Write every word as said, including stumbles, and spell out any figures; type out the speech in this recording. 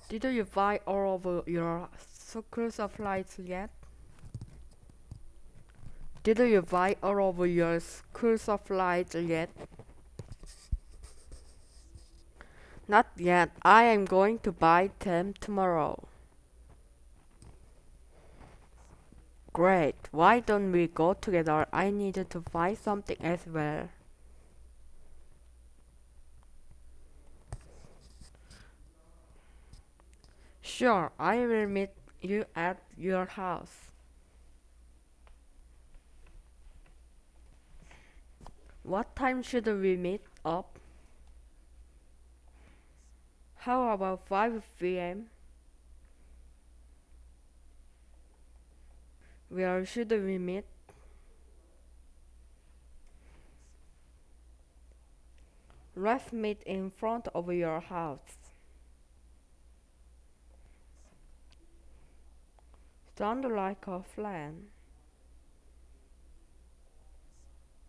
Did you buy all of your school supplies yet? Did you buy all of your school supplies yet? Not yet. I am going to buy them tomorrow. Great. Why don't we go together? I need to buy something as well. Sure, I will meet you at your house. What time should we meet up? How about five p m? Where should we meet? Let's meet in front of your house. Sound like a plan.